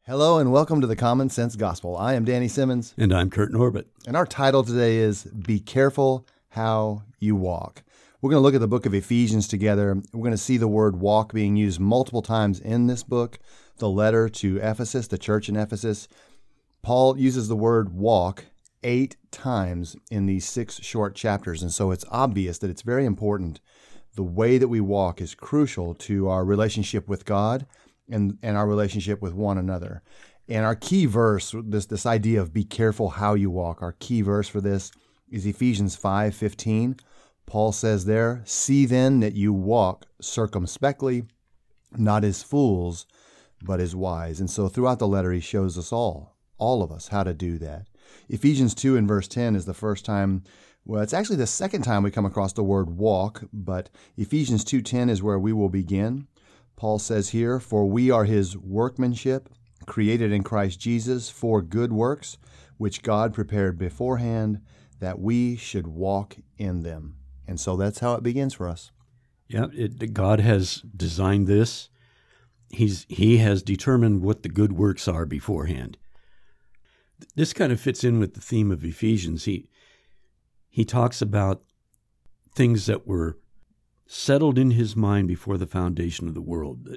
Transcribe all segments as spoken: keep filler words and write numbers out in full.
Hello and welcome to the Common Sense Gospel. I am Danny Simmons. And I'm Kurt Norbert. And our title today is Be Careful How You Walk. We're going to look at the book of Ephesians together. We're going to see the word walk being used multiple times in this book, the letter to Ephesus, the church in Ephesus. Paul uses the word walk eight times in these six short chapters. And so it's obvious that it's very important. The way that we walk is crucial to our relationship with God and, and our relationship with one another. And our key verse, this, this idea of be careful how you walk, our key verse for this is Ephesians five fifteen. Paul says there, "See then that you walk circumspectly, not as fools, but as wise." And so throughout the letter, he shows us all, all of us, how to do that. Ephesians two and verse ten is the first time, well, it's actually the second time we come across the word walk, but Ephesians two ten is where we will begin. Paul says here, "For we are his workmanship, created in Christ Jesus for good works, which God prepared beforehand that we should walk in them." And so that's how it begins for us. Yeah, it, God has designed this. He's He has determined what the good works are beforehand. This kind of fits in with the theme of Ephesians. He he talks about things that were settled in his mind before the foundation of the world.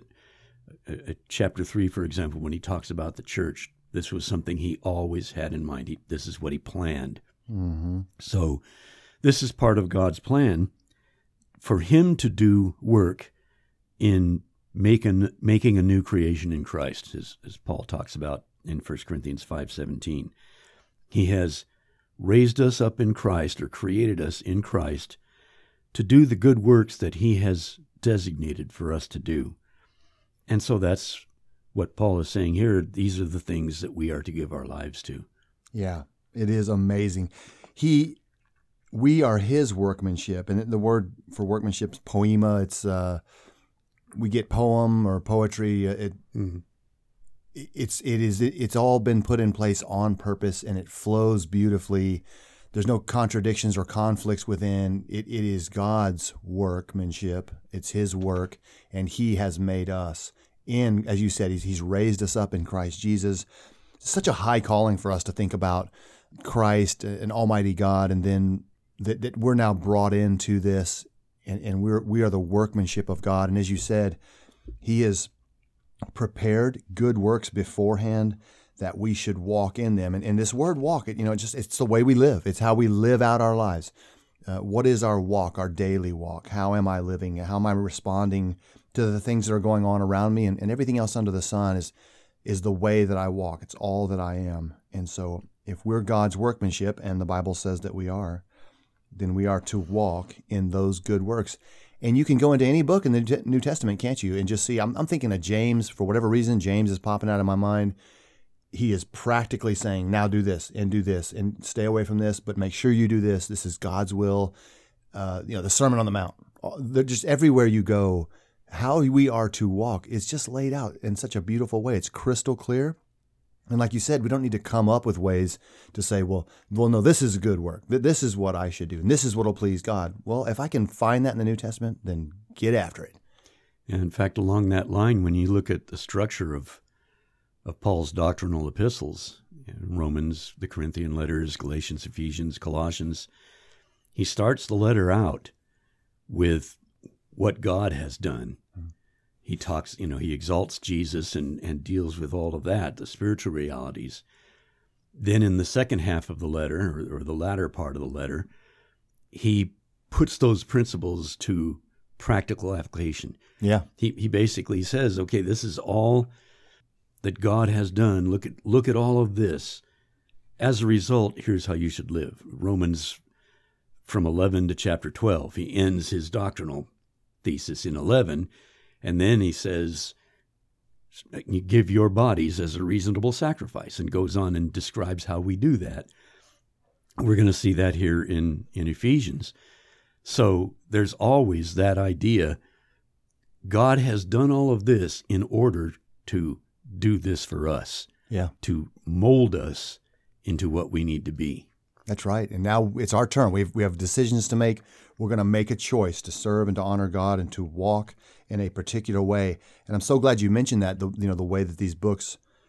At chapter three, for example, when he talks about the church, this was something he always had in mind. He, this is what he planned. Mm-hmm. So this is part of God's plan for him to do work in making, making a new creation in Christ, as, as Paul talks about in First Corinthians five seventeen. He has raised us up in Christ, or created us in Christ, to do the good works that he has designated for us to do. And so that's what Paul is saying here. These are the things that we are to give our lives to. Yeah, it is amazing. He, we are his workmanship, and the word for workmanship is poema. It's uh, we get poem or poetry. It, Mm-hmm. it's it is it's all been put in place on purpose, and it flows beautifully. There's no contradictions or conflicts within. It, it is God's workmanship. It's his work, and he has made us. In, as you said, he's, he's raised us up in Christ Jesus. It's such a high calling for us to think about Christ, an almighty God, and then that, that we're now brought into this, and, and we're, we are the workmanship of God. And as you said, he has prepared good works beforehand that we should walk in them. And, and this word walk, it, you know, it just it's the way we live. It's how we live out our lives. Uh, what is our walk, our daily walk? How am I living? How am I responding to the things that are going on around me? And, and everything else under the sun is is the way that I walk. It's all that I am. And so if we're God's workmanship, and the Bible says that we are, then we are to walk in those good works. And you can go into any book in the New Testament, can't you, and just see, I'm, I'm thinking of James. For whatever reason, James is popping out of my mind. He is practically saying, now do this and do this and stay away from this, but make sure you do this. This is God's will. Uh, you know, the Sermon on the Mount. They're just everywhere you go, how we are to walk is just laid out in such a beautiful way. It's crystal clear. And like you said, we don't need to come up with ways to say, well, well, no, this is good work. This is what I should do. And this is what will please God. Well, if I can find that in the New Testament, then get after it. And in fact, along that line, when you look at the structure of of Paul's doctrinal epistles, Romans, the Corinthian letters, Galatians, Ephesians, Colossians, he starts the letter out with what God has done. Mm-hmm. He talks, you know, he exalts Jesus and, and deals with all of that, the spiritual realities. Then in the second half of the letter, or, or the latter part of the letter, he puts those principles to practical application. Yeah. He he basically says, okay, this is all that God has done. Look at look at all of this. As a result, here's how you should live. Romans from eleven to chapter twelve. He ends his doctrinal thesis in eleven, and then he says, you give your bodies as a reasonable sacrifice, and goes on and describes how we do that. We're going to see that here in, in Ephesians. So there's always that idea. God has done all of this in order to do this for us, yeah, to mold us into what we need to be. That's right. And now it's our turn. We have, we have decisions to make. We're going to make a choice to serve and to honor God and to walk in a particular way. And I'm so glad you mentioned that, the, you know, the way that these books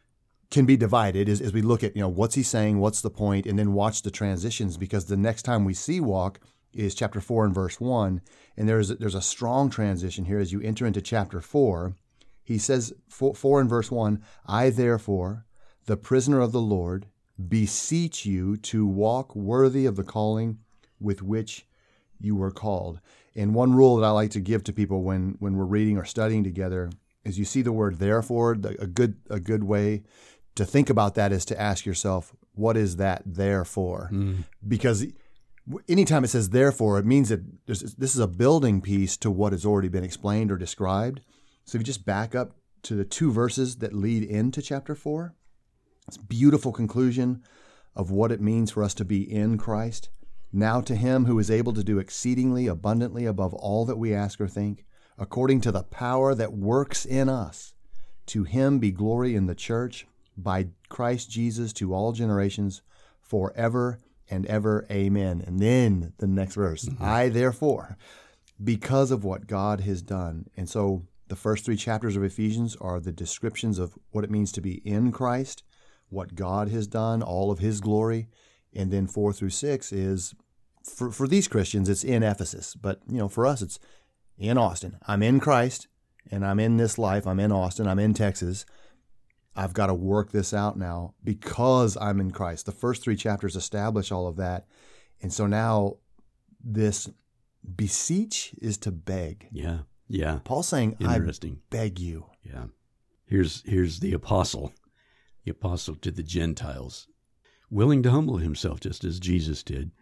can be divided as, as we look at, you know, what's he saying, what's the point, and then watch the transitions, because the next time we see walk is chapter four and verse one, and there's there's a strong transition here as you enter into chapter four. He says, four, four and verse one, I therefore, the prisoner of the Lord, beseech you to walk worthy of the calling with which you were called. And one rule that I like to give to people when when we're reading or studying together is, you see the word therefore, a good a good way to think about that is to ask yourself, what is that there for? Mm. Because anytime it says therefore, it means that this is a building piece to what has already been explained or described. So if you just back up to the two verses that lead into chapter four, it's a beautiful conclusion of what it means for us to be in Christ. Now to him who is able to do exceedingly abundantly above all that we ask or think, according to the power that works in us, to him be glory in the church by Christ Jesus to all generations forever and ever. Amen. And then the next verse, mm-hmm. I therefore, because of what God has done. And so the first three chapters of Ephesians are the descriptions of what it means to be in Christ, what God has done, all of his glory. And then four through six is, for, for these Christians, it's in Ephesus. But, you know, for us, it's in Austin. I'm in Christ, and I'm in this life. I'm in Austin. I'm in Texas. I've got to work this out now because I'm in Christ. The first three chapters establish all of that. And so now this beseech is to beg. Yeah, yeah. Paul's saying, Interesting. I beg you. Yeah. Here's here's the apostle, the apostle to the Gentiles, willing to humble himself just as Jesus did,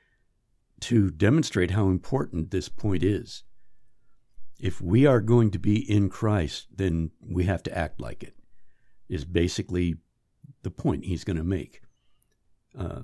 to demonstrate how important this point is. If we are going to be in Christ, then we have to act like it, is basically the point he's going to make. Uh,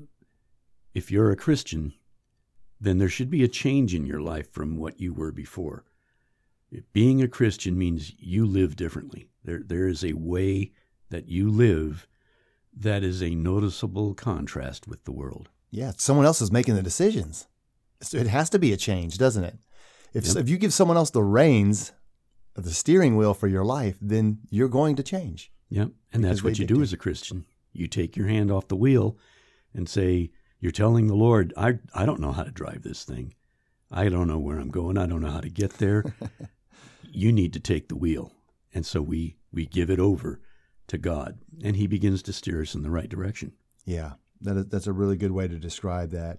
if you're a Christian, then there should be a change in your life from what you were before. Being a Christian means you live differently. There, there is a way that you live that is a noticeable contrast with the world. Yeah, someone else is making the decisions. So it has to be a change, doesn't it? If yep. if you give someone else the reins of the steering wheel for your life, then you're going to change. Yep, and that's what you do as a Christian. You take your hand off the wheel and say, you're telling the Lord, I I don't know how to drive this thing. I don't know where I'm going. I don't know how to get there. You need to take the wheel. And so we, we give it over to God, and he begins to steer us in the right direction. Yeah, that is, that's a really good way to describe that.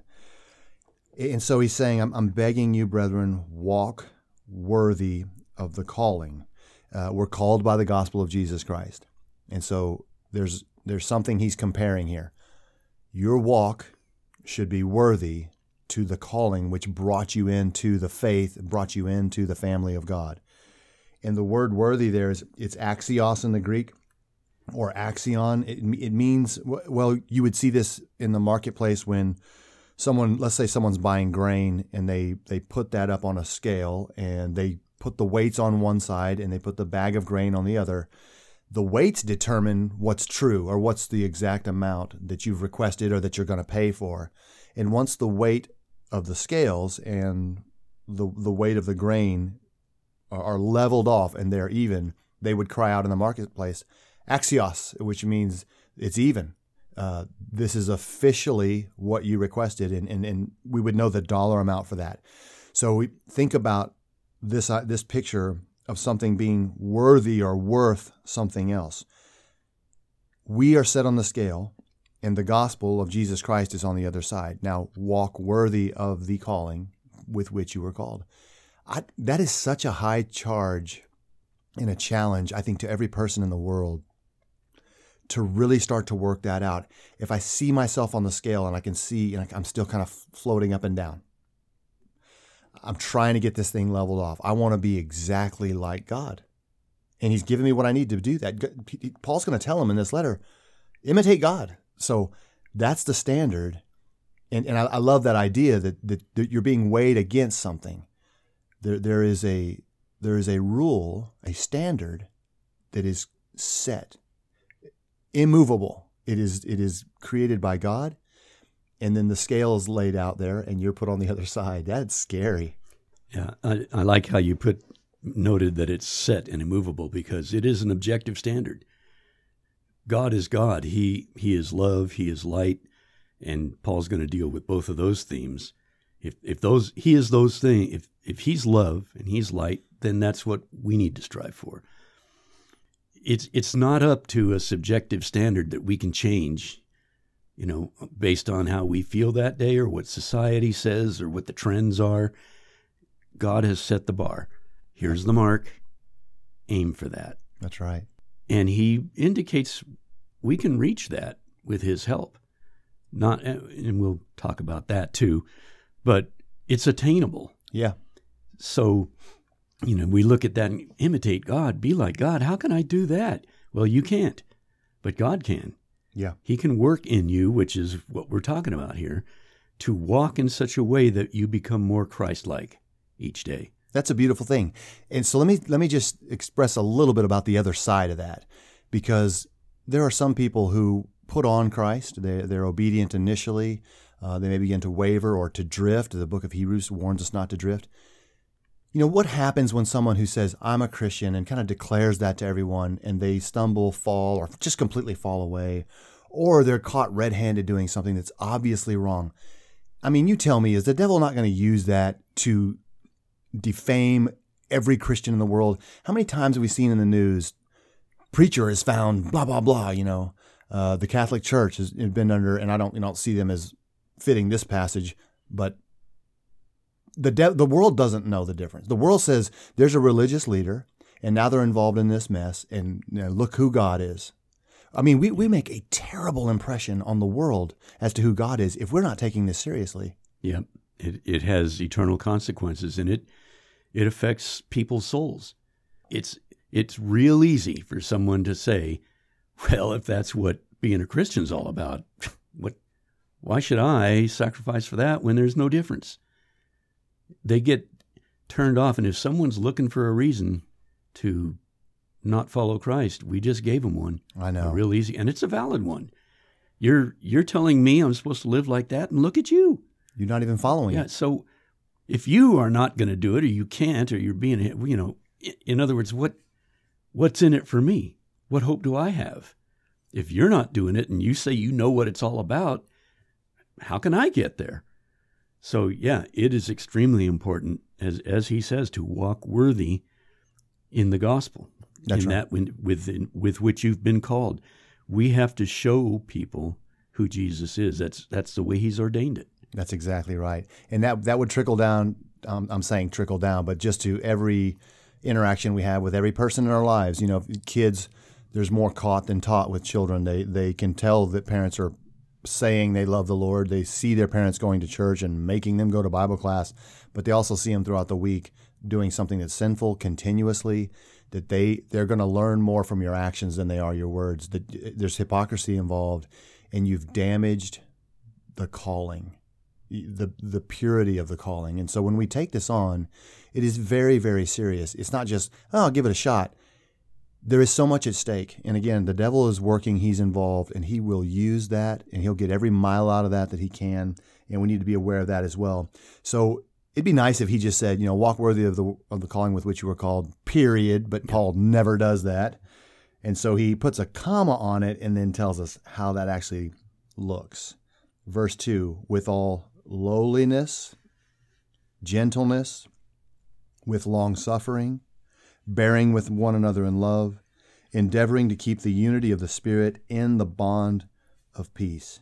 And so he's saying, I'm, I'm begging you, brethren, walk worthy of the calling. Uh, we're called by the gospel of Jesus Christ. And so there's there's something he's comparing here. Your walk should be worthy to the calling which brought you into the faith, brought you into the family of God. And the word worthy there is, it's axios in the Greek, or axion. It, it means, well, you would see this in the marketplace when someone, let's say someone's buying grain, and they, they put that up on a scale, and they put the weights on one side, and they put the bag of grain on the other. The weights determine what's true, or what's the exact amount that you've requested or that you're going to pay for. And once the weight of the scales and the the weight of the grain are, are leveled off and they're even, they would cry out in the marketplace, axios, which means it's even. Uh, this is officially what you requested, and, and, and we would know the dollar amount for that. So we think about this uh, this picture of something being worthy or worth something else. We are set on the scale, and the gospel of Jesus Christ is on the other side. Now, walk worthy of the calling with which you were called. I, that is such a high charge and a challenge, I think, to every person in the world to really start to work that out. If I see myself on the scale and I can see, and I'm still kind of floating up and down, I'm trying to get this thing leveled off. I want to be exactly like God. And he's given me what I need to do that. Paul's going to tell him in this letter, imitate God. So that's the standard. And and I, I love that idea that, that, that you're being weighed against something. There there is a there is a rule, a standard that is set, immovable. It is it is created by God. And then the scale is laid out there, and you're put on the other side. That's scary. Yeah, I, I like how you put noted that it's set and immovable, because it is an objective standard. God is God. He he is love. He is light. And Paul's going to deal with both of those themes. If if those he is those things, if if he's love and he's light, then that's what we need to strive for. It's it's not up to a subjective standard that we can change, you know, based on how we feel that day or what society says or what the trends are. God has set the bar. Here's the mark. Aim for that. That's right. And he indicates we can reach that with his help. Not, and we'll talk about that too, but it's attainable. Yeah. So, you know, we look at that and imitate God, be like God. How can I do that? Well, you can't, but God can. Yeah. He can work in you, which is what we're talking about here, to walk in such a way that you become more Christ-like each day. That's a beautiful thing. And so let me let me just express a little bit about the other side of that, because there are some people who put on Christ. They, they're obedient initially. Uh, they may begin to waver or to drift. The book of Hebrews warns us not to drift. You know, what happens when someone who says, I'm a Christian, and kind of declares that to everyone, and they stumble, fall, or just completely fall away, or they're caught red-handed doing something that's obviously wrong? I mean, you tell me, is the devil not going to use that to defame every Christian in the world? How many times have we seen in the news, preacher is found, blah, blah, blah, you know? Uh, the Catholic Church has been under, and I don't, you don't see them as fitting this passage, but the de- the world doesn't know the difference. The world says there's a religious leader, and now they're involved in this mess, and you know, look who God is. I mean, we, we make a terrible impression on the world as to who God is if we're not taking this seriously. Yep. It it has eternal consequences, and it it affects people's souls. It's it's real easy for someone to say, well, if that's what being a Christian's all about, what why should I sacrifice for that when there's no difference? They get turned off, and if someone's looking for a reason to not follow Christ, we just gave them one. I know. Real easy, and it's a valid one. You're you're telling me I'm supposed to live like that, and look at you. You're not even following Yeah, it. so if you are not going to do it, or you can't, or you're being, you know, in other words, what what's in it for me? What hope do I have? If you're not doing it and you say you know what it's all about, how can I get there? So yeah, it is extremely important, as as he says, to walk worthy in the gospel. That's in right. that with, with with which you've been called. We have to show people who Jesus is. That's that's the way he's ordained it. That's exactly right. And that that would trickle down, um, I'm saying trickle down, but just to every interaction we have with every person in our lives. You know, kids, there's more caught than taught with children. They they can tell that parents are saying they love the Lord. They see their parents going to church and making them go to Bible class, but they also see them throughout the week doing something that's sinful continuously, that they, they're going to learn more from your actions than they are your words. That there's hypocrisy involved, and you've damaged the calling, the the purity of the calling. And so when we take this on, it is very, very serious. It's not just, oh, I'll give it a shot. There is so much at stake. And again, the devil is working, he's involved, and he will use that, and he'll get every mile out of that that he can. And we need to be aware of that as well. So it'd be nice if he just said, you know, walk worthy of the of the calling with which you were called, period. But Paul never does that. And so he puts a comma on it and then tells us how that actually looks. Verse two, with all lowliness, gentleness, with long suffering, bearing with one another in love, endeavoring to keep the unity of the Spirit in the bond of peace.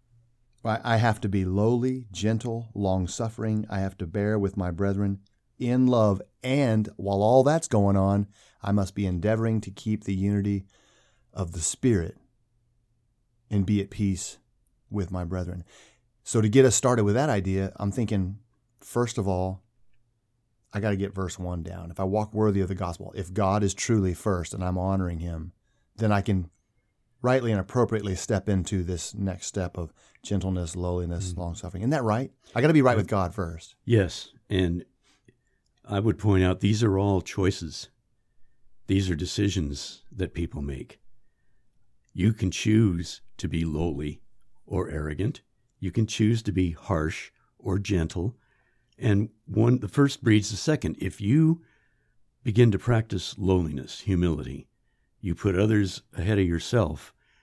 I have to be lowly, gentle, long-suffering. I have to bear with my brethren in love. And while all that's going on, I must be endeavoring to keep the unity of the Spirit and be at peace with my brethren. So to get us started with that idea, I'm thinking, first of all, I got to get verse one down. If I walk worthy of the gospel, if God is truly first and I'm honoring him, then I can rightly and appropriately step into this next step of gentleness, lowliness, mm-hmm. long-suffering. Isn't that right? I got to be right with God first. Yes, and I would point out these are all choices. These are decisions that people make. You can choose to be lowly or arrogant. You can choose to be harsh or gentle. And one, the first breeds the second. If you begin to practice lowliness, humility, you put others ahead of yourself,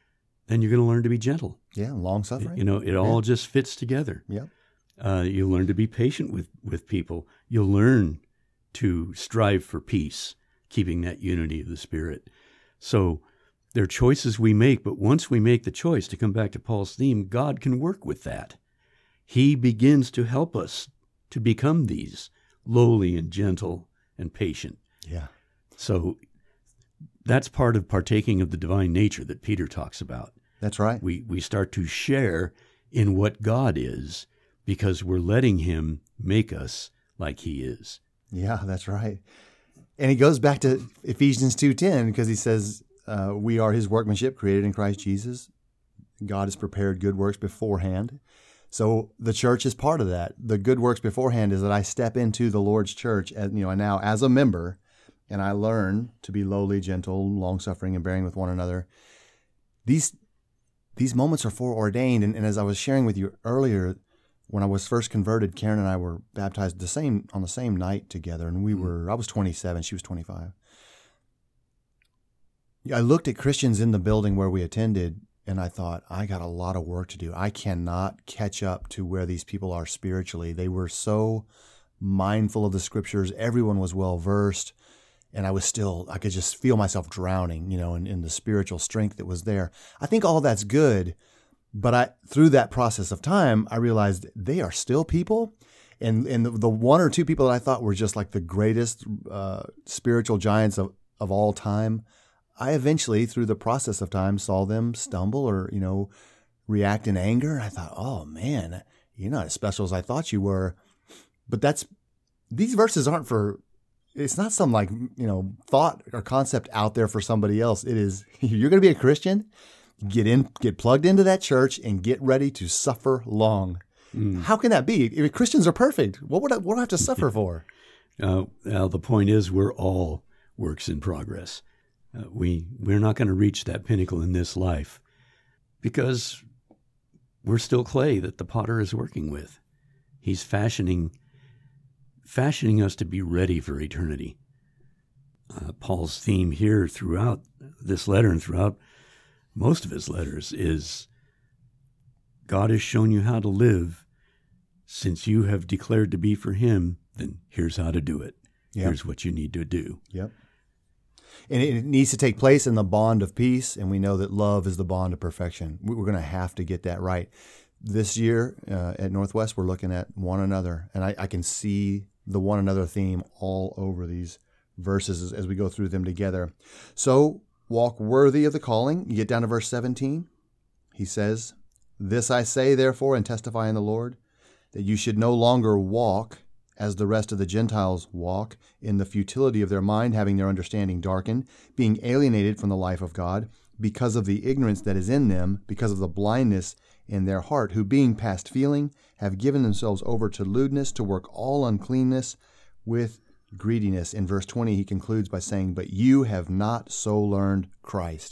then you're going to learn to be gentle. Yeah, long suffering. You know, it all yeah. just fits together. Yep. Uh, you'll learn to be patient with, with people. You'll learn to strive for peace, keeping that unity of the Spirit. So there are choices we make, but once we make the choice, to come back to Paul's theme, God can work with that. He begins to help us to become these lowly and gentle and patient. Yeah. So that's part of partaking of the divine nature that Peter talks about. That's right. We we start to share in what God is because we're letting him make us like he is. Yeah, that's right. And he goes back to Ephesians two ten because he says, uh, we are his workmanship created in Christ Jesus. God has prepared good works beforehand. So the church is part of that. The good works beforehand is that I step into the Lord's church, as, you know, now as a member, and I learn to be lowly, gentle, long-suffering, and bearing with one another. These these moments are foreordained. And, and as I was sharing with you earlier, when I was first converted, Karen and I were baptized the same on the same night together, and we were. I was twenty-seven, she was twenty-five. I looked at Christians in the building where we attended, and I thought, I got a lot of work to do. I cannot catch up to where these people are spiritually. They were so mindful of the scriptures. Everyone was well versed, and I was still. I could just feel myself drowning, you know, in, in the spiritual strength that was there. I think all that's good. But I, through that process of time, I realized they are still people. And and the, the one or two people that I thought were just like the greatest uh, spiritual giants of, of all time, I eventually, through the process of time, saw them stumble or, you know, react in anger. And I thought, oh, man, you're not as special as I thought you were. But that's, these verses aren't for, it's not some like, you know, thought or concept out there for somebody else. It is, you're going to be a Christian. Get in, get plugged into that church, and get ready to suffer long. Mm. How can that be? If Christians are perfect, what would I, what do I have to suffer for? Uh, well, the point is, we're all works in progress. Uh, we we're not going to reach that pinnacle in this life because we're still clay that the potter is working with. He's fashioning fashioning us to be ready for eternity. Uh, Paul's theme here throughout this letter and throughout most of his letters is God has shown you how to live. Since you have declared to be for him, then here's how to do it. Yep. Here's what you need to do. Yep. And it needs to take place in the bond of peace, and we know that love is the bond of perfection. We're going to have to get that right. This year uh, at Northwest, we're looking at one another, and I, I can see the one another theme all over these verses as, as we go through them together. So, walk worthy of the calling. You get down to verse seventeen. He says, "This I say, therefore, and testify in the Lord, that you should no longer walk as the rest of the Gentiles walk, in the futility of their mind, having their understanding darkened, being alienated from the life of God, because of the ignorance that is in them, because of the blindness in their heart, who being past feeling, have given themselves over to lewdness, to work all uncleanness with greediness." In verse twenty, he concludes by saying, "But you have not so learned Christ."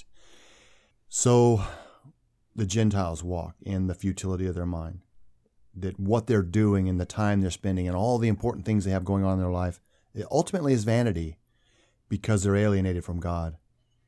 So the Gentiles walk in the futility of their mind, that what they're doing and the time they're spending and all the important things they have going on in their life, it ultimately is vanity because they're alienated from God.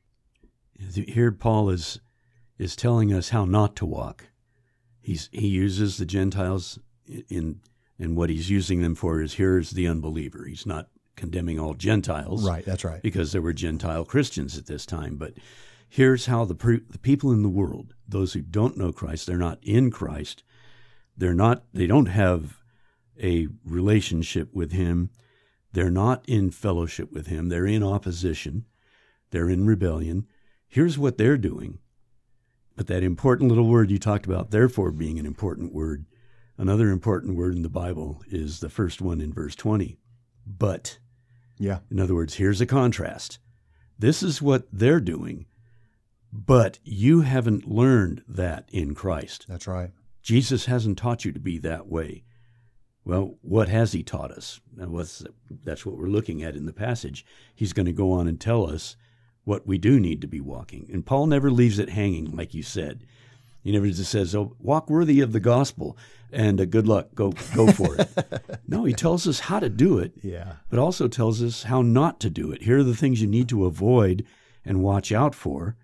Here Paul is is telling us how not to walk. He's he uses the Gentiles in and what he's using them for is here's the unbeliever. He's not condemning all Gentiles. Right, that's right. Because there were Gentile Christians at this time. But here's how the, pre, the people in the world, those who don't know Christ, they're not in Christ, they're not, they don't have a relationship with him, they're not in fellowship with him, they're in opposition, they're in rebellion. Here's what they're doing. But that important little word you talked about, therefore, being an important word, another important word in the Bible is the first one in verse twenty. But. Yeah. In other words, here's a contrast. This is what they're doing, but you haven't learned that in Christ. That's right. Jesus hasn't taught you to be that way. Well, what has he taught us? And what's, that's what we're looking at in the passage. He's going to go on and tell us what we do need to be walking. And Paul never leaves it hanging, like you said. He never just says, "Oh, walk worthy of the gospel, and uh, good luck, go go for it." No, he tells us how to do it, yeah, but also tells us how not to do it. Here are the things you need to avoid and watch out for.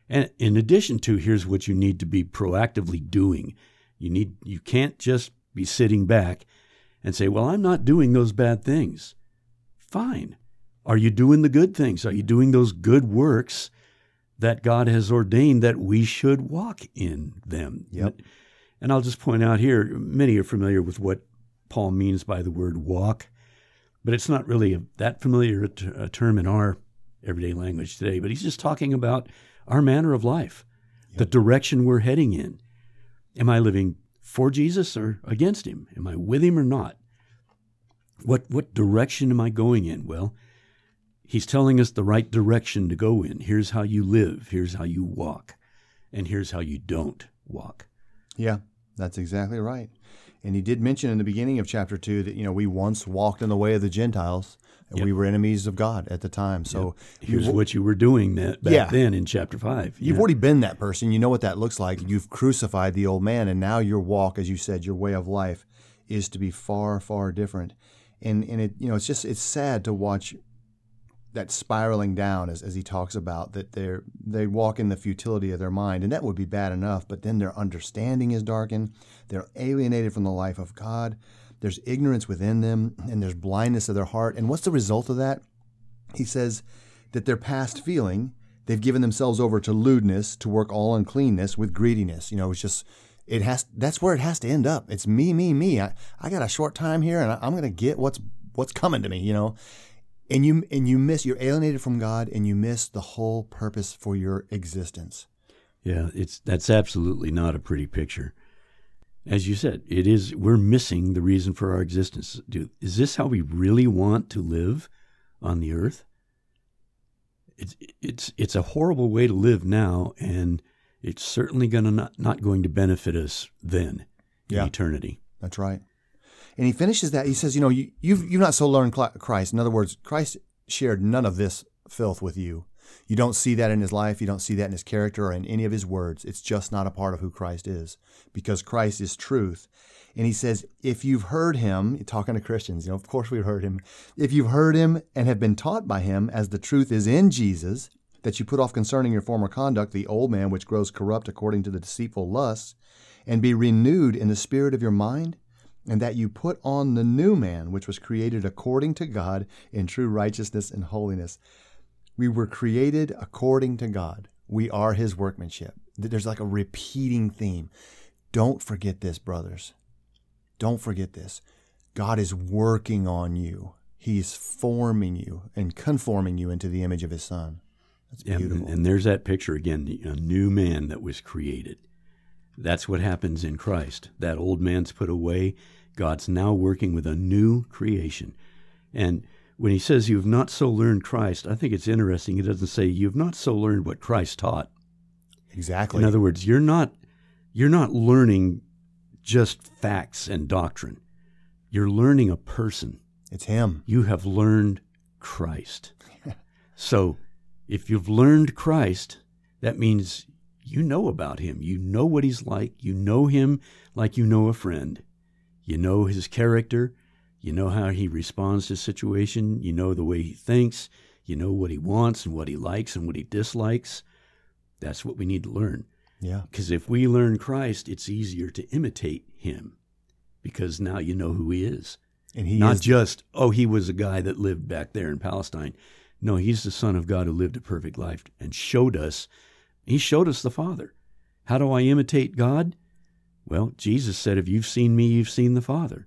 And in addition to, here's what you need to be proactively doing. You need you can't just be sitting back and say, well, I'm not doing those bad things. Fine. Are you doing the good things? Are you doing those good works that God has ordained that we should walk in them? Yep. And I'll just point out here, many are familiar with what Paul means by the word walk, but it's not really a, that familiar a, t- a term in our everyday language today. But he's just talking about our manner of life, yep. the direction we're heading in. Am I living for Jesus or against him? Am I with him or not? What what direction am I going in? Well, he's telling us the right direction to go in. Here's how you live. Here's how you walk. And here's how you don't walk. Yeah, that's exactly right. And he did mention in the beginning of chapter two that, you know, we once walked in the way of the Gentiles, and yep. we were enemies of God at the time. So yep. here's what you were doing that back yeah. then in chapter five. You've yeah. already been that person. You know what that looks like. You've crucified the old man, and now your walk, as you said, your way of life is to be far, far different. And and it you know it's just it's sad to watch that spiraling down as, as he talks about that they they walk in the futility of their mind, and that would be bad enough, but then their understanding is darkened. They're alienated from the life of God. There's ignorance within them, and there's blindness of their heart. And what's the result of that? He says that their past feeling, they've given themselves over to lewdness, to work all uncleanness with greediness. You know, it's just it has that's where it has to end up. It's me, me, me. I, I got a short time here, and I, I'm going to get what's what's coming to me. You know. And you and you miss, you're alienated from God, and you miss the whole purpose for your existence. Yeah, it's that's absolutely not a pretty picture. As you said, it is. We're missing the reason for our existence. Dude, is this how we really want to live on the earth? It's it's it's a horrible way to live now, and it's certainly going to not not going to benefit us then in yeah, eternity. That's right. And he finishes that. He says, you know, you, you've you've not so learned Christ. In other words, Christ shared none of this filth with you. You don't see that in his life. You don't see that in his character or in any of his words. It's just not a part of who Christ is, because Christ is truth. And he says, if you've heard him, talking to Christians, you know, of course we've heard him. If you've heard him and have been taught by him, as the truth is in Jesus, that you put off concerning your former conduct the old man which grows corrupt according to the deceitful lusts, and be renewed in the spirit of your mind, and that you put on the new man, which was created according to God in true righteousness and holiness. We were created according to God. We are his workmanship. There's like a repeating theme. Don't forget this, brothers. Don't forget this. God is working on you. He's forming you and conforming you into the image of his Son. That's beautiful. And, and there's that picture again, a new man that was created. That's what happens in Christ. That old man's put away. God's now working with a new creation. And when he says you've not so learned Christ, I think it's interesting. He doesn't say you've not so learned what Christ taught. Exactly. In other words, you're not you're not learning just facts and doctrine. You're learning a person. It's him. You have learned Christ. So if you've learned Christ, that means you know about him. You know what he's like. You know him like you know a friend. You know his character. You know how he responds to situation. You know the way he thinks. You know what he wants and what he likes and what he dislikes. That's what we need to learn. Yeah. Because if we learn Christ, it's easier to imitate him, because now you know who he is. And he Not is just, oh, he was a guy that lived back there in Palestine. No, he's the Son of God who lived a perfect life and showed us. He showed us the Father. How do I imitate God? Well, Jesus said, if you've seen me, you've seen the Father.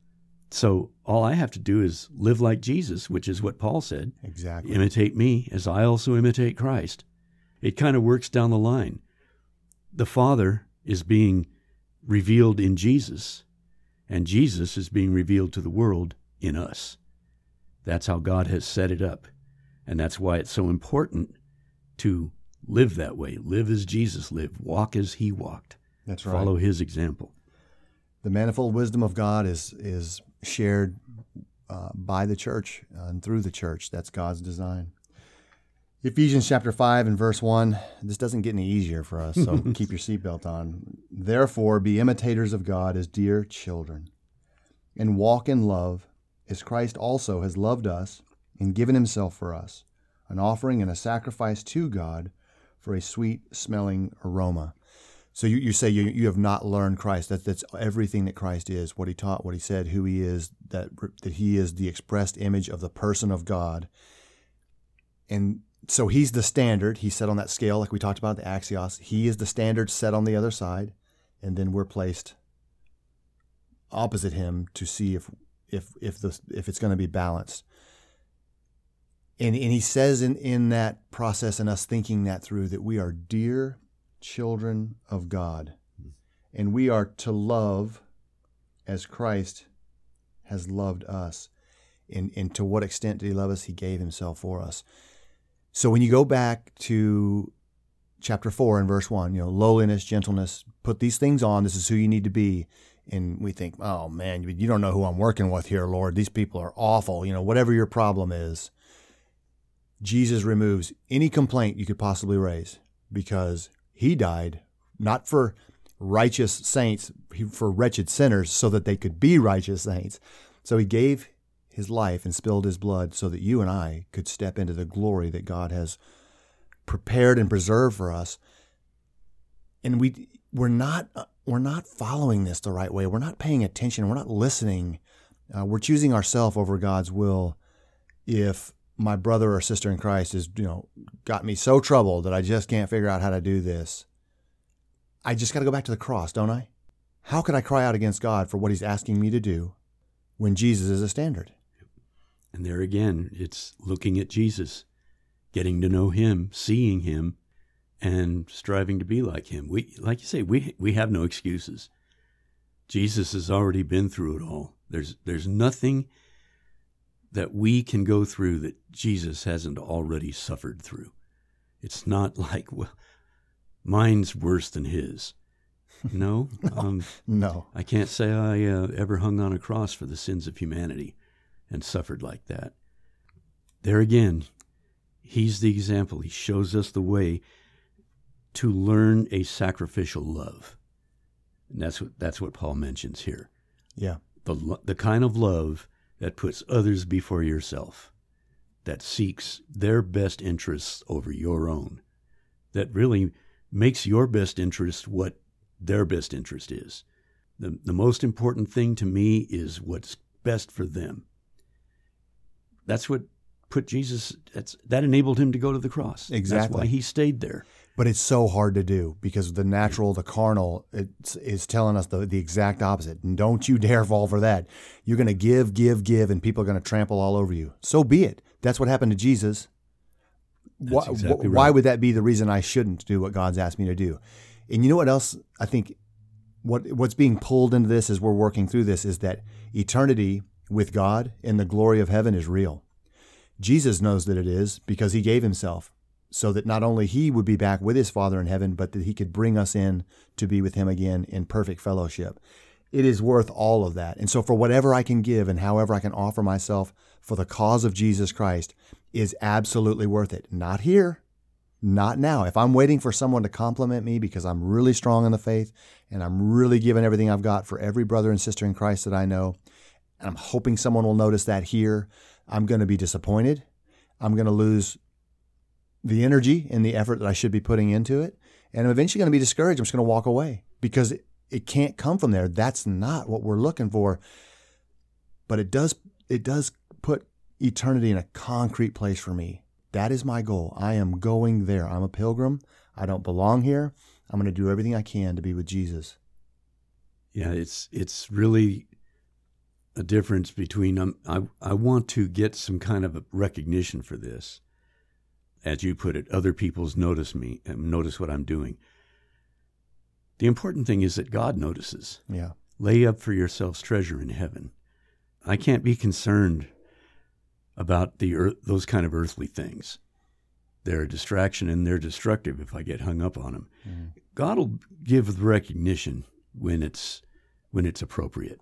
So all I have to do is live like Jesus, which is what Paul said. Exactly. Imitate me as I also imitate Christ. It kind of works down the line. The Father is being revealed in Jesus, and Jesus is being revealed to the world in us. That's how God has set it up. And that's why it's so important to live that way. Live as Jesus lived. Walk as he walked. That's right. Follow his example. The manifold wisdom of God is is shared uh, by the church uh, and through the church. That's God's design. Ephesians chapter five and verse one, this doesn't get any easier for us, so keep your seatbelt on. Therefore, be imitators of God as dear children, and walk in love as Christ also has loved us and given himself for us, an offering and a sacrifice to God for a sweet-smelling aroma. So you, you say you, you have not learned Christ. That, that's everything that Christ is, what he taught, what he said, who he is, that that he is the expressed image of the person of God. And so he's the standard. He's set on that scale like we talked about, the axios. He is the standard set on the other side, and then we're placed opposite him to see if if if the if it's going to be balanced. And and he says in, in that process and us thinking that through that we are dear children of God, and we are to love as Christ has loved us. And, and to what extent did he love us? He gave himself for us. So when you go back to chapter four and verse one, you know, lowliness, gentleness, put these things on. This is who you need to be. And we think, oh man, you don't know who I'm working with here, Lord. These people are awful. You know, whatever your problem is, Jesus removes any complaint you could possibly raise, because he died not for righteous saints, for wretched sinners, so that they could be righteous saints. So he gave his life and spilled his blood so that you and I could step into the glory that God has prepared and preserved for us. And we we're not we're not following this the right way. We're not paying attention. We're not listening. Uh, we're choosing ourselves over God's will. If my brother or sister in Christ is, you know, got me so troubled that I just can't figure out how to do this, I just got to go back to the cross, don't I? How could I cry out against God for what he's asking me to do when Jesus is a standard? And there again, it's looking at Jesus, getting to know him, seeing him, and striving to be like him. We, like you say, we we have no excuses. Jesus has already been through it all. There's there's nothing that we can go through that Jesus hasn't already suffered through. It's not like, well, mine's worse than his. No, um, no. I can't say I uh, ever hung on a cross for the sins of humanity and suffered like that. There again, he's the example. He shows us the way to learn a sacrificial love. And that's what that's what Paul mentions here. Yeah. The the kind of love that puts others before yourself, that seeks their best interests over your own, that really makes your best interest what their best interest is. The, the most important thing to me is what's best for them. That's what put Jesus, that's, that enabled him to go to the cross. Exactly. That's why he stayed there. But it's so hard to do because the natural, the carnal, it's, is telling us the, the exact opposite. And don't you dare fall for that. You're going to give, give, give, and people are going to trample all over you. So be it. That's what happened to Jesus. Why, exactly why right. would that be the reason I shouldn't do what God's asked me to do? And you know what else I think what what's being pulled into this as we're working through this is that eternity with God in the glory of heaven is real. Jesus knows that it is because he gave himself so that not only he would be back with his Father in heaven, but that he could bring us in to be with him again in perfect fellowship. It is worth all of that. And so for whatever I can give and however I can offer myself for the cause of Jesus Christ is absolutely worth it. Not here, not now. If I'm waiting for someone to compliment me because I'm really strong in the faith and I'm really giving everything I've got for every brother and sister in Christ that I know, and I'm hoping someone will notice that here, I'm going to be disappointed. I'm going to lose the energy and the effort that I should be putting into it. And I'm eventually going to be discouraged. I'm just going to walk away because it, it can't come from there. That's not what we're looking for. But it does, it does put eternity in a concrete place for me. That is my goal. I am going there. I'm a pilgrim. I don't belong here. I'm going to do everything I can to be with Jesus. Yeah, it's it's really a difference between um, I I want to get some kind of a recognition for this. As you put it, other people's notice me and notice what I'm doing. The important thing is that God notices. Yeah. Lay up for yourselves treasure in heaven. I can't be concerned about the earth, those kind of earthly things. They're a distraction and they're destructive if I get hung up on them. Mm-hmm. God will give the recognition when it's when it's appropriate.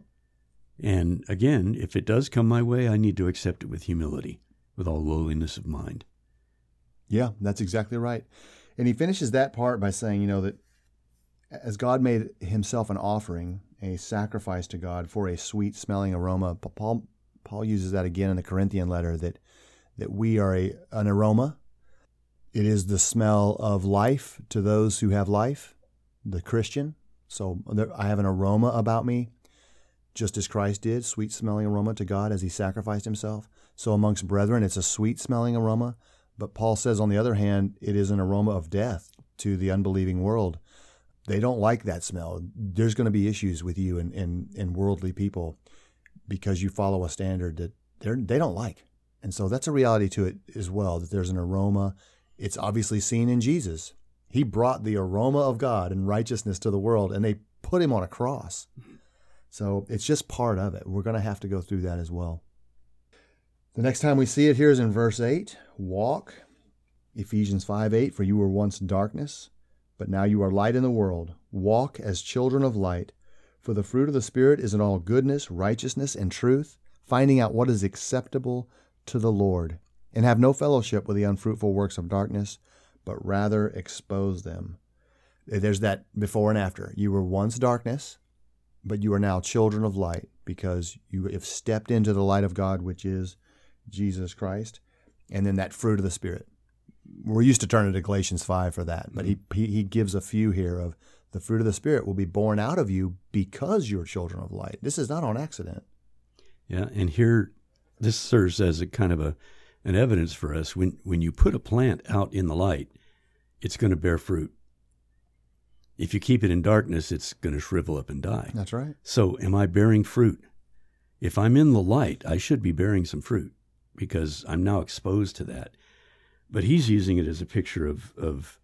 And again, if it does come my way, I need to accept it with humility, with all lowliness of mind. Yeah, that's exactly right. And he finishes that part by saying, you know, that as God made himself an offering, a sacrifice to God for a sweet smelling aroma, Paul Paul uses that again in the Corinthian letter, that that we are a an aroma. It is the smell of life to those who have life, the Christian. So there, I have an aroma about me, just as Christ did, sweet-smelling aroma to God as he sacrificed himself. So amongst brethren, it's a sweet-smelling aroma. But Paul says, on the other hand, it is an aroma of death to the unbelieving world. They don't like that smell. There's going to be issues with you and, and, and worldly people because you follow a standard that they're, they don't like. And so that's a reality to it as well, that there's an aroma. It's obviously seen in Jesus. He brought the aroma of God and righteousness to the world, and they put him on a cross. So it's just part of it. We're going to have to go through that as well. The next time we see it here is in verse eight. Walk, Ephesians five eight, for you were once darkness, but now you are light in the world. Walk as children of light, for the fruit of the Spirit is in all goodness, righteousness, and truth, finding out what is acceptable to the Lord, and have no fellowship with the unfruitful works of darkness, but rather expose them. There's that before and after. You were once darkness, but you are now children of light, because you have stepped into the light of God, which is Jesus Christ, and then that fruit of the Spirit. We're used to turning to Galatians five for that, but he, he he gives a few here of the fruit of the Spirit will be born out of you because you're children of light. This is not on accident. Yeah, and here, this serves as a kind of a an evidence for us. When when you put a plant out in the light, it's going to bear fruit. If you keep it in darkness, it's going to shrivel up and die. That's right. So am I bearing fruit? If I'm in the light, I should be bearing some fruit because I'm now exposed to that. But he's using it as a picture of, of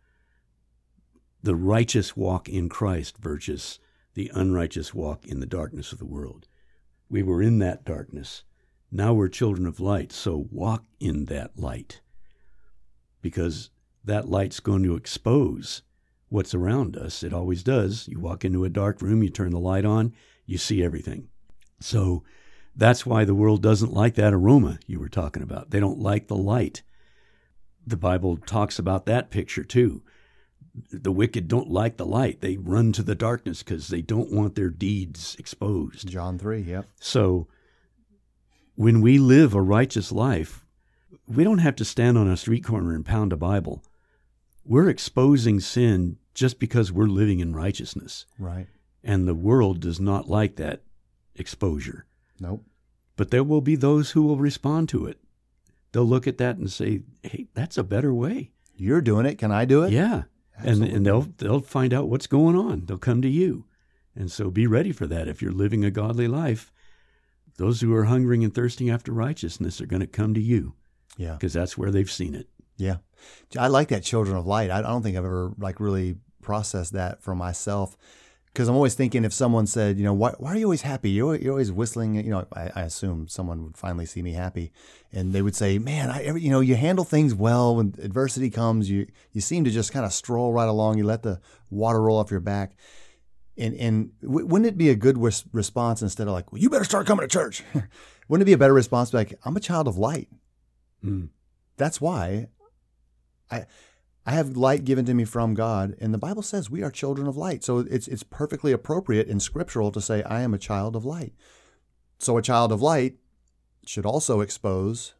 the righteous walk in Christ versus the unrighteous walk in the darkness of the world. We were in that darkness. Now we're children of light, so walk in that light, because that light's going to expose what's around us. It always does. You walk into a dark room, you turn the light on, you see everything. So that's why the world doesn't like that aroma you were talking about. They don't like the light. The Bible talks about that picture too. The wicked don't like the light. They run to the darkness because they don't want their deeds exposed. John three, yep. So when we live a righteous life, we don't have to stand on a street corner and pound a Bible. We're exposing sin just because we're living in righteousness. Right. And the world does not like that exposure. Nope. But there will be those who will respond to it. They'll look at that and say, hey, that's a better way. You're doing it. Can I do it? Yeah. And and they'll they'll find out what's going on. They'll come to you. And so be ready for that. If you're living a godly life, those who are hungering and thirsting after righteousness are going to come to you. Yeah. Because that's where they've seen it. Yeah. I like that children of light. I don't think I've ever like really processed that for myself. Because I'm always thinking if someone said, you know, why, why are you always happy? You're, you're always whistling. You know, I, I assume someone would finally see me happy. And they would say, man, I, you know, you handle things well. When adversity comes, you you seem to just kind of stroll right along. You let the water roll off your back. And and w- wouldn't it be a good res- response instead of like, well, you better start coming to church? Wouldn't it be a better response to be like, I'm a child of light. Mm. That's why I... I have light given to me from God, and the Bible says we are children of light. So it's it's perfectly appropriate and scriptural to say, I am a child of light. So a child of light should also expose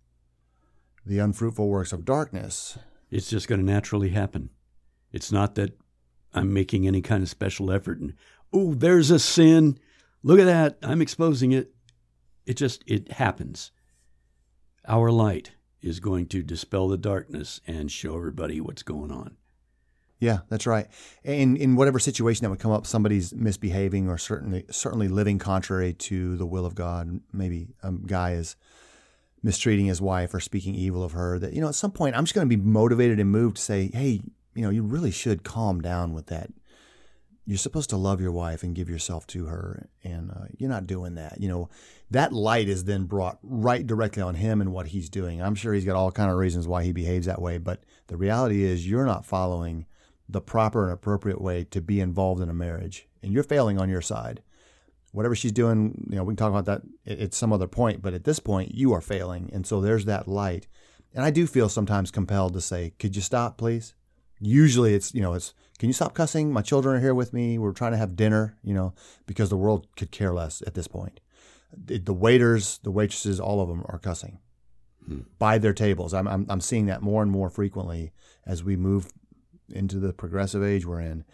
the unfruitful works of darkness. It's just going to naturally happen. It's not that I'm making any kind of special effort and, oh, there's a sin. Look at that. I'm exposing it. It just, it happens. Our light is going to dispel the darkness and show everybody what's going on. Yeah, that's right. In in whatever situation that would come up, somebody's misbehaving or certainly certainly living contrary to the will of God. Maybe a guy is mistreating his wife or speaking evil of her. That, you know, at some point I'm just going to be motivated and moved to say, hey, you know, you really should calm down with that. You're supposed to love your wife and give yourself to her, and uh, you're not doing that. You know, that light is then brought right directly on him and what he's doing. I'm sure he's got all kind of reasons why he behaves that way, but the reality is you're not following the proper and appropriate way to be involved in a marriage, and you're failing on your side. Whatever she's doing, you know, we can talk about that at some other point, but at this point, you are failing, and so there's that light. And I do feel sometimes compelled to say, could you stop, please? Usually it's, you know, it's, can you stop cussing? My children are here with me. We're trying to have dinner, you know, because the world could care less at this point. The waiters, the waitresses, all of them are cussing. hmm. by their tables. I'm, I'm I'm seeing that more and more frequently as we move into the progressive age we're in.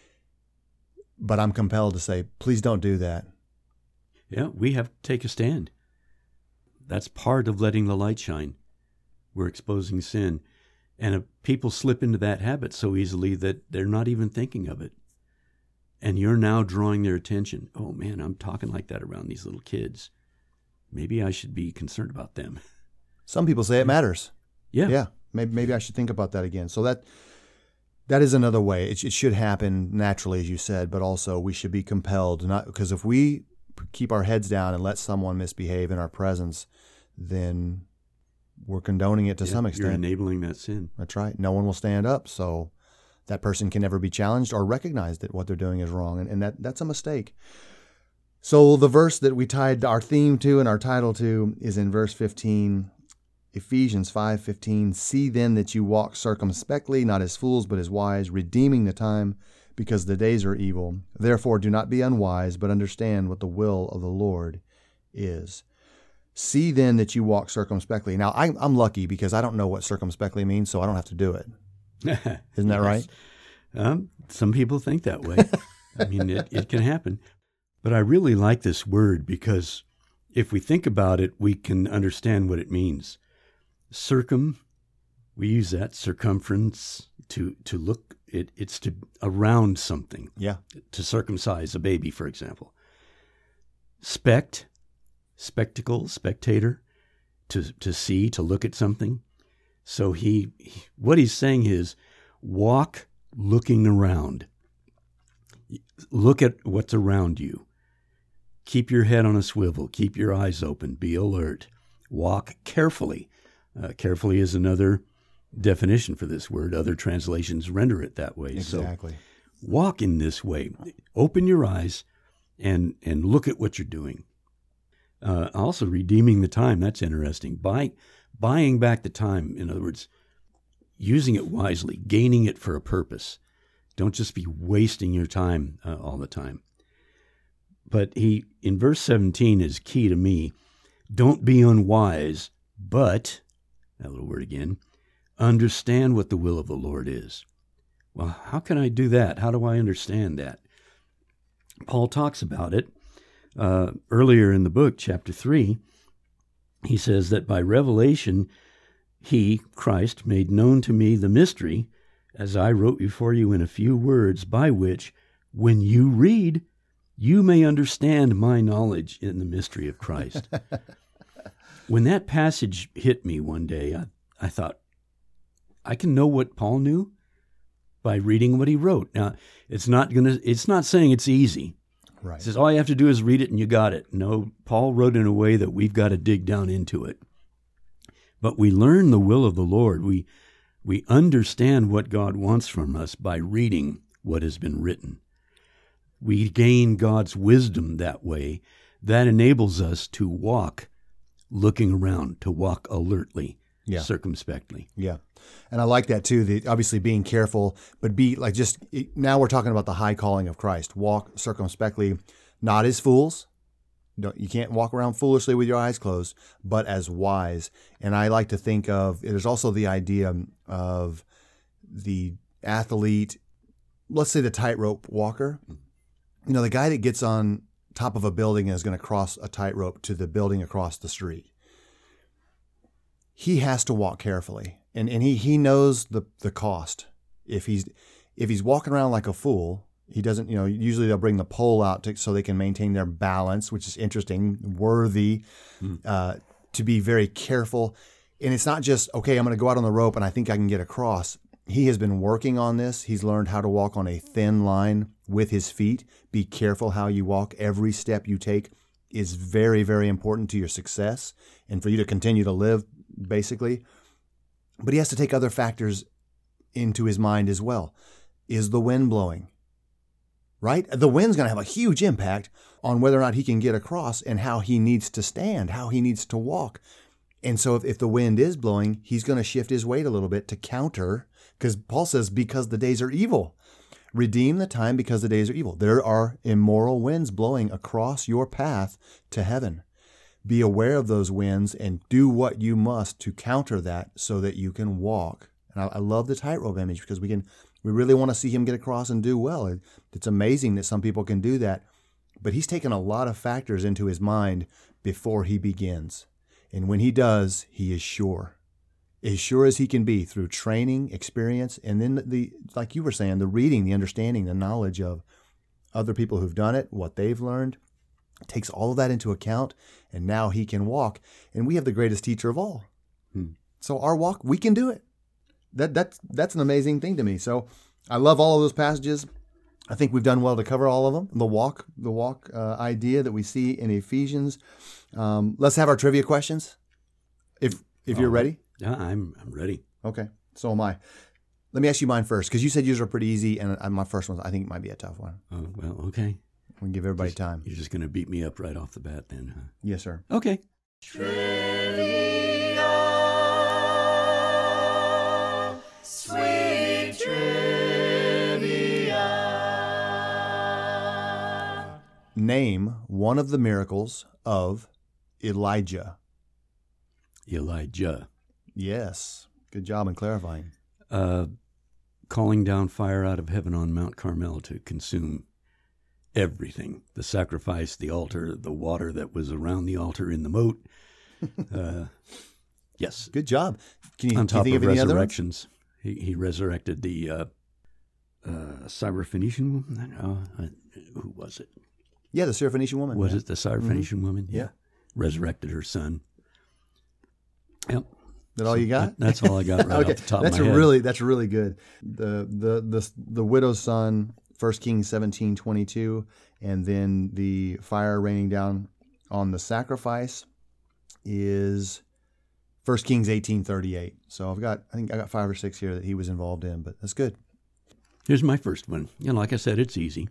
But I'm compelled to say, please don't do that. Yeah, we have to take a stand. That's part of letting the light shine. We're exposing sin. And if people slip into that habit so easily that they're not even thinking of it. And you're now drawing their attention. Oh, man, I'm talking like that around these little kids. Maybe I should be concerned about them. Some people say it matters. Yeah. Yeah. Maybe, maybe I should think about that again. So that that is another way. It, it should happen naturally, as you said, but also we should be compelled. Not because if we keep our heads down and let someone misbehave in our presence, then we're condoning it to yeah, some extent. You're enabling that sin. That's right. No one will stand up, so that person can never be challenged or recognized that what they're doing is wrong, and, and that that's a mistake. So the verse that we tied our theme to and our title to is in verse fifteen, Ephesians five fifteen. See then that you walk circumspectly, not as fools, but as wise, redeeming the time, because the days are evil. Therefore do not be unwise, but understand what the will of the Lord is. See then that you walk circumspectly. Now, I, I'm lucky because I don't know what circumspectly means, so I don't have to do it. Isn't that right? Um, some people think that way. I mean, it, it can happen. But I really like this word because if we think about it, we can understand what it means. Circum, we use that, circumference, to, to look, it, it's to around something. Yeah. To circumcise a baby, for example. Spect, spectacle, spectator, to, to see, to look at something. So he, he, what he's saying is, walk looking around. Look at what's around you. Keep your head on a swivel. Keep your eyes open. Be alert. Walk carefully. Uh, carefully is another definition for this word. Other translations render it that way. Exactly. So walk in this way. Open your eyes and and look at what you're doing. Uh, also, redeeming the time. That's interesting. Buy, buying back the time. In other words, using it wisely, gaining it for a purpose. Don't just be wasting your time uh, all the time. But he, in verse seventeen, is key to me. Don't be unwise, but, that little word again, understand what the will of the Lord is. Well, how can I do that? How do I understand that? Paul talks about it uh, earlier in the book, chapter three. He says that by revelation, he, Christ, made known to me the mystery, as I wrote before you in a few words, by which, when you read, you may understand my knowledge in the mystery of Christ. When that passage hit me one day, I, I thought, I can know what Paul knew by reading what he wrote. Now, it's not gonna. It's not saying it's easy. Right. It says all you have to do is read it and you got it. No, Paul wrote in a way that we've got to dig down into it. But we learn the will of the Lord. We we understand what God wants from us by reading what has been written. We gain God's wisdom that way. That enables us to walk looking around, to walk alertly, yeah. circumspectly. Yeah. And I like that too, the, obviously being careful, but be like just, now we're talking about the high calling of Christ. Walk circumspectly, not as fools. Don't, you can't walk around foolishly with your eyes closed, but as wise. And I like to think of, there's also the idea of the athlete, let's say the tightrope walker. You know, the guy that gets on top of a building and is going to cross a tightrope to the building across the street. He has to walk carefully, and, and he, he knows the, the cost. If he's if he's walking around like a fool, he doesn't, you know, usually they'll bring the pole out to, so they can maintain their balance, which is interesting, worthy, mm. uh, to be very careful. And it's not just, okay, I'm going to go out on the rope and I think I can get across. He has been working on this. He's learned how to walk on a thin line with his feet. Be careful how you walk. Every step you take is very, very important to your success and for you to continue to live, basically. But he has to take other factors into his mind as well. Is the wind blowing? Right? The wind's going to have a huge impact on whether or not he can get across and how he needs to stand, how he needs to walk. And so if, if the wind is blowing, he's going to shift his weight a little bit to counter, because Paul says, because the days are evil. Redeem the time because the days are evil. There are immoral winds blowing across your path to heaven. be aware of those winds and do what you must to counter that so that you can walk. And I, I love the tightrope image because we can, we really want to see him get across and do well. It, it's amazing that some people can do that, but he's taken a lot of factors into his mind before he begins. And when he does, he is sure, as sure as he can be through training, experience, and then the, like you were saying, the reading, the understanding, the knowledge of other people who've done it, what they've learned. Takes all of that into account, and now he can walk. And we have the greatest teacher of all. Hmm. So our walk, we can do it. That that's that's an amazing thing to me. So I love all of those passages. I think we've done well to cover all of them. The walk, the walk uh, idea that we see in Ephesians. Um, let's have our trivia questions. If if you're Oh, ready. Yeah, I'm I'm ready. Okay. So am I. Let me ask you mine first, because you said yours are pretty easy, and uh, my first one I think it might be a tough one. Oh, well, okay. We can give everybody Just- time. You're just going to beat me up right off the bat then, huh? Yes, sir. Okay. Trivia, sweet trivia. Name one of the miracles of Elijah. Elijah. Yes. Good job in clarifying. Uh, calling down fire out of heaven on Mount Carmel to consume everything, the sacrifice, the altar, the water that was around the altar in the moat. Uh, yes. Good job. Can you, On can you top think of of any other ones? resurrections, he, he resurrected the uh, uh, Syrophoenician woman. Uh, uh, who was it? Yeah, the Syrophoenician woman. Was yeah. it the Syrophoenician woman? Yeah. Resurrected her son. Yep. That all you got? That- that's all I got right okay. off the top that's of my head. really that's really good. The the the the widow's son, First Kings seventeen twenty two, and then the fire raining down on the sacrifice is First Kings eighteen thirty eight. So I've got I think I got five or six here that he was involved in, but that's good. Here's my first one. You know, like I said, it's easy.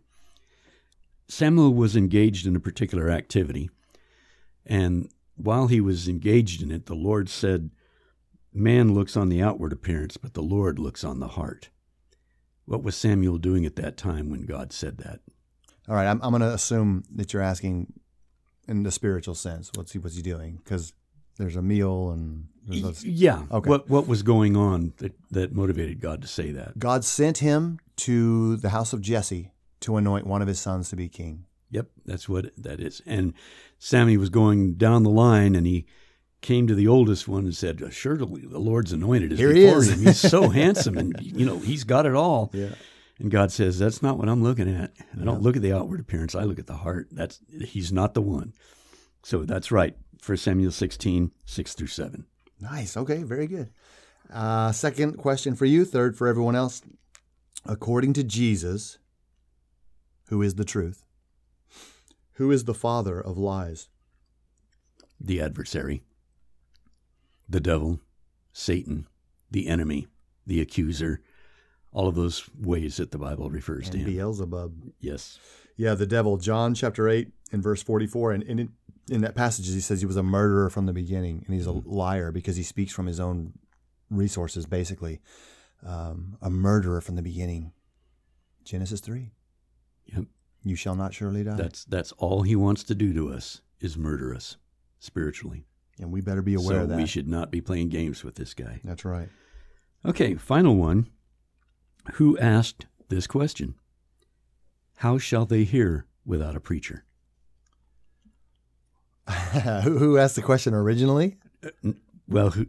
Samuel was engaged in a particular activity, and while he was engaged in it, the Lord said, "Man looks on the outward appearance, but the Lord looks on the heart." What was Samuel doing at that time when God said that? All right, I'm I'm going to assume that you're asking in the spiritual sense. What's he what's he doing? Because there's a meal and there's those, Yeah. Okay. What what was going on that, that motivated God to say that? God sent him to the house of Jesse to anoint one of his sons to be king. Yep, that's what that is. And Sammy was going down the line, and he came to the oldest one and said, "Surely the Lord's anointed is Here he before is." him. He's so handsome, and you know he's got it all." Yeah. And God says, "That's not what I'm looking at. I don't look at the outward appearance. I look at the heart. That's he's not the one." So that's right. First Samuel sixteen, six through seven. Nice. Okay, very good. Uh, second question for you, third for everyone else. According to Jesus, who is the truth? Who is the father of lies? The adversary, the devil, Satan, the enemy, the accuser, all of those ways that the Bible refers to And him. Beelzebub. Yes. Yeah, the devil. John chapter eight and verse forty-four. And, and in, in that passage, he says he was a murderer from the beginning, and he's a liar because he speaks from his own resources, basically. Um, a murderer from the beginning. Genesis three. Yep. You shall not surely die. That's that's all he wants to do to us is murder us spiritually. and we better be aware so of that. we should not be playing games with this guy. That's right. Okay, final one. Who asked this question? How shall they hear without a preacher? who, who asked the question originally? Well, who,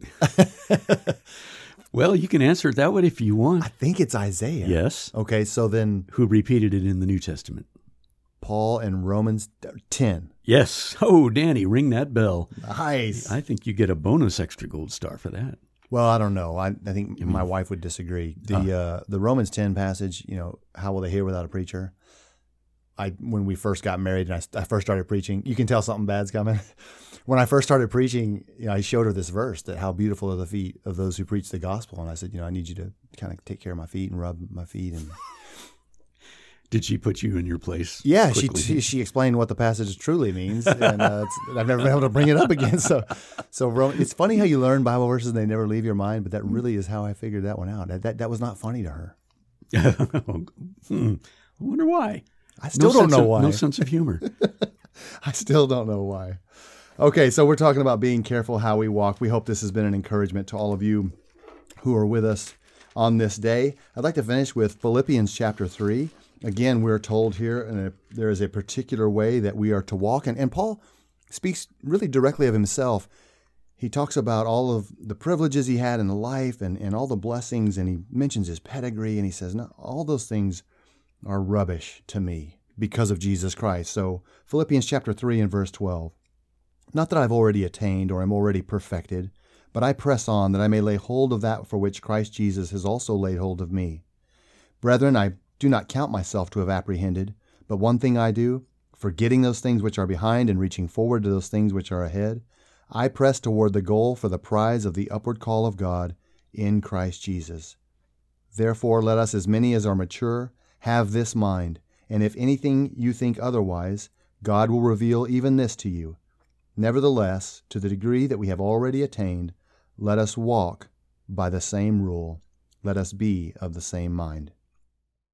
well, you can answer it that way if you want. I think it's Isaiah. Yes. Okay, so then Who repeated it in the New Testament? Paul in Romans ten. Yes. Oh, Danny, ring that bell. Nice. I think you get a bonus extra gold star for that. Well, I don't know. I, I think my wife would disagree. The uh, the Romans ten passage, you know, how will they hear without a preacher? I when we first got married and I, I first started preaching, you can tell something bad's coming. When I first started preaching, you know, I showed her this verse that how beautiful are the feet of those who preach the gospel, and I said, you know, I need you to kind of take care of my feet and rub my feet. And Did she put you in your place? yeah, she, quickly? she she explained what the passage truly means, and uh, it's, I've never been able to bring it up again. So, so Ro- it's funny how you learn Bible verses and they never leave your mind, but that really is how I figured that one out. That that, that was not funny to her. hmm. I wonder why. I still no don't sense know of, why. No sense of humor. I still don't know why. Okay, so we're talking about being careful how we walk. We hope this has been an encouragement to all of you who are with us on this day. I'd like to finish with Philippians chapter three. Again, we're told here and there is a particular way that we are to walk. And, and Paul speaks really directly of himself. He talks about all of the privileges he had in life and, and all the blessings, and he mentions his pedigree, and he says, no, all those things are rubbish to me because of Jesus Christ. So Philippians chapter three and verse twelve. Not that I've already attained or am already perfected, but I press on that I may lay hold of that for which Christ Jesus has also laid hold of me. Brethren, I do not count myself to have apprehended, but one thing I do, forgetting those things which are behind and reaching forward to those things which are ahead, I press toward the goal for the prize of the upward call of God in Christ Jesus. Therefore, let us, as many as are mature, have this mind, and if anything you think otherwise, God will reveal even this to you. Nevertheless, to the degree that we have already attained, let us walk by the same rule. Let us be of the same mind.